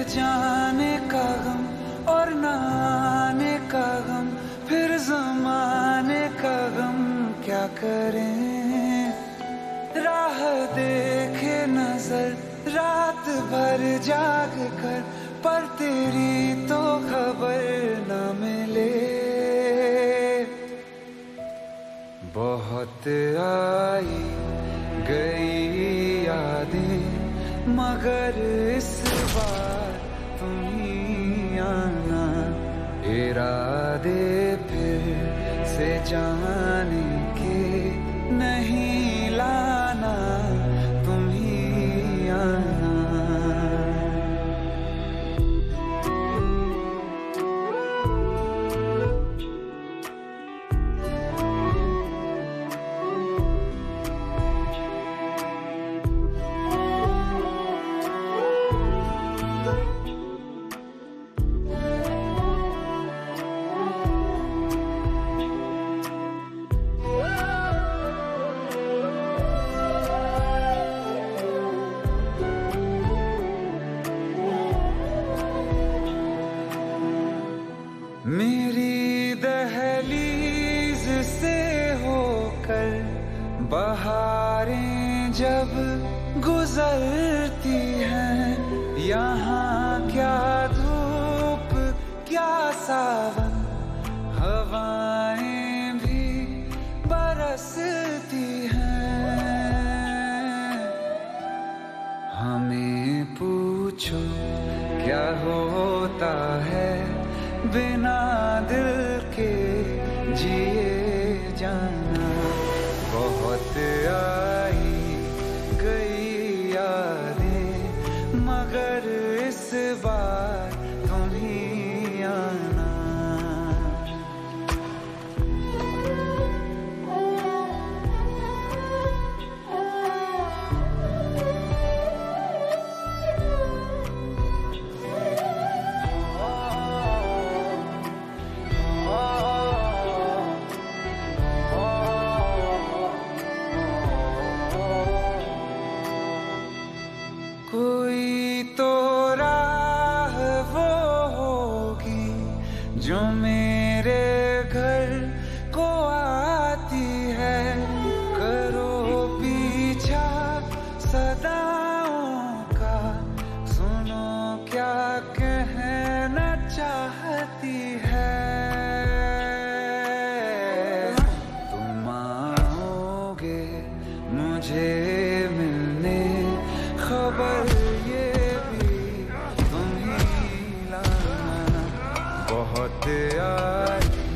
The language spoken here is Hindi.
जाने का गम और न आने का गम, फिर ज़माने का गम क्या करें। राह देखे नजर रात भर जाग कर, पर तेरी तो खबर न मिले। बहुत आई गई यादें, मगर इस बार तुम ही आना। इरादे फिर से जाने के नहीं लाना, तुम ही आना। मेरी दहलीज से होकर बहारें जब गुजरती हैं, यहाँ क्या धूप क्या सावन, हवाएं भी बरसती हैं। हमें पूछो क्या होता है बिना दिल के जिए जाना। बहुत आई गई यादें, मगर इस बार तुम ही आना। कोई तो राह वो होगी जो मेरे घर को आती है। करो पीछा सदाओं का, सुनो क्या कहना चाहती है। तुम आओगे मुझे मिलने, खबर ये भी तुम ही लाना। बहुत आई